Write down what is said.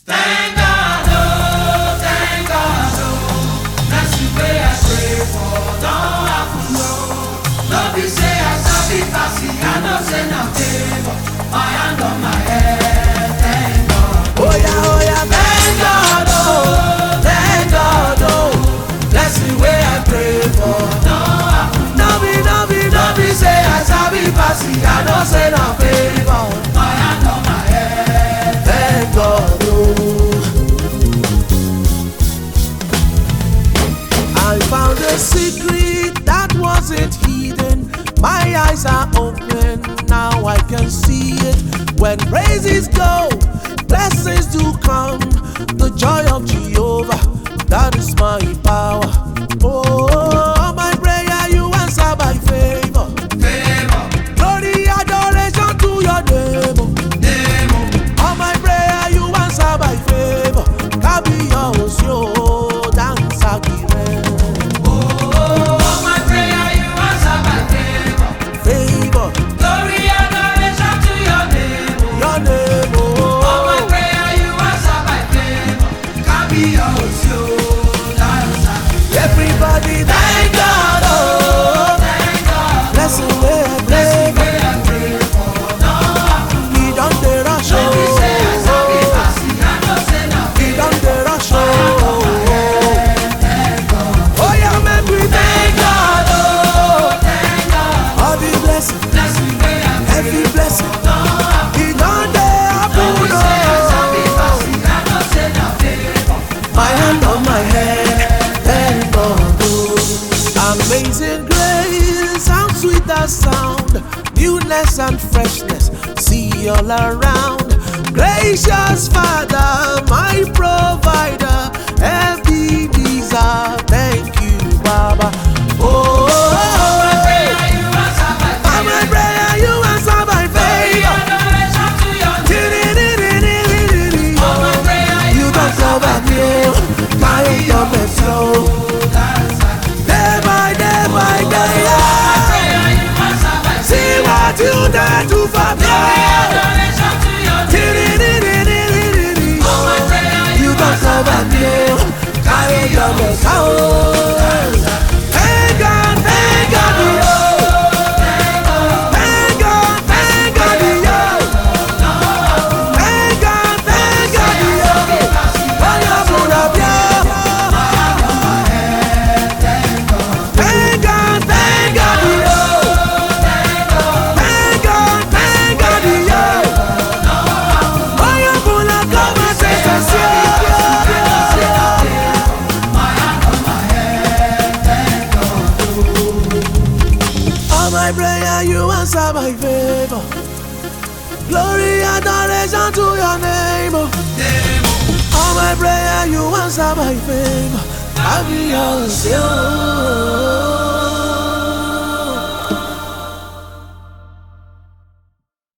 Thank God, oh, thank God, oh. That's the way I pray for, don't happen, no. No be say I sabi passy, I no say no favor. My hand on my head, thank God. Oh yeah, Thank God, oh, thank God, oh. That's the way I pray for, don't happen, no be say I sabi passy, I no say no favor. My hand on my head, thank God, oh. I found a secret that wasn't hidden. My eyes are open, now I can see it. When praises go, blessings do come. The joy of Jehovah, that is my power. Oh, my prayer you answer by favor. Glory, adoration to your name. Oh, my prayer you answer by favor. Kabi yo dance again. oh, my prayer you answer by favor. Favor, Glory, adoration to your name, oh. your name, Oh, my oh. prayer you answer by favor. Kabi dance. Everybody thank God, oh. Thank God, Bless the way I that's the pray. way I pray for, don't happen. He done the rush, No be say I sabi oh. passy, I no say no He favor. done the rush, oh. Thank God, Oh yeah, make we thank God, oh. thank God, All the blessing, that's the way I pray every blessing. for, don't happen. He done the No be say I sabi happen, passy, I no say no favor. my hand on my head, thank God, oh. Amazing grace, how sweet that sound. Newness and freshness, see all around. Gracious Father, my provider, Ebenezer, thank you, Baba. Oh, My prayer you answer by favor. my prayer you answer by favor. Adoration to your name. Oh, my prayer You don't cover me, my own flow. Day by day, My prayer you answer by see favor. what you done to for me. Adoration to your name. Oh, my prayer You don't cover me, my own flow. Thank God, thank God, oh. Thank God, thank God, oh. Thank God, thank God, oh. Bala bula bia. Thank God, thank God, oh. Thank God, thank God, oh. Bala bula kama sensation. All my prayer you answer by favor. Glory, adoration to your name. All my prayer you answer by favor. I be yours,